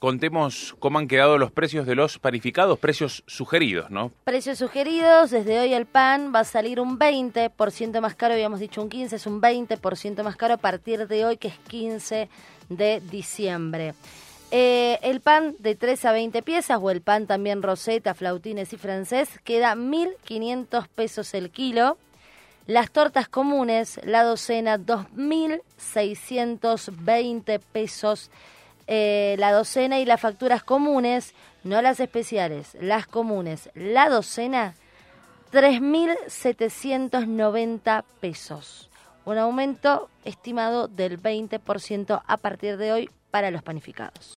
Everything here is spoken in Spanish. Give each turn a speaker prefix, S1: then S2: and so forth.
S1: contemos cómo han quedado los precios de los panificados, precios sugeridos, ¿no?
S2: Precios sugeridos, desde hoy el pan va a salir un 20% más caro, habíamos dicho un 15%, es un 20% más caro a partir de hoy, que es 15 de diciembre. El pan de 3 a 20 piezas, o el pan también roseta, flautines y francés, queda 1.500 pesos el kilo. Las tortas comunes, la docena, 2.620 pesos la docena, y las facturas comunes, no las especiales, las comunes, la docena, 3.790 pesos. Un aumento estimado del 20% a partir de hoy para los panificados.